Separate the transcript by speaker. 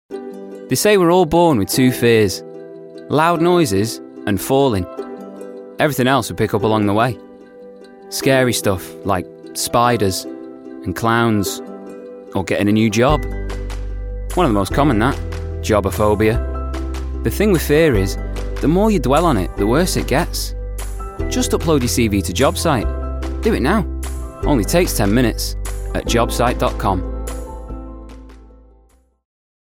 Speaker 1: They say we're all born with two fears: loud noises and falling. Everything else we pick up along the way. Scary stuff like spiders and clowns, or getting a new job. One of the most common, that, jobophobia. The thing with fear is, the more you dwell on it, the worse it gets. Just upload your CV to JobSite. Do it now. Only takes 10 minutes at jobsite.com.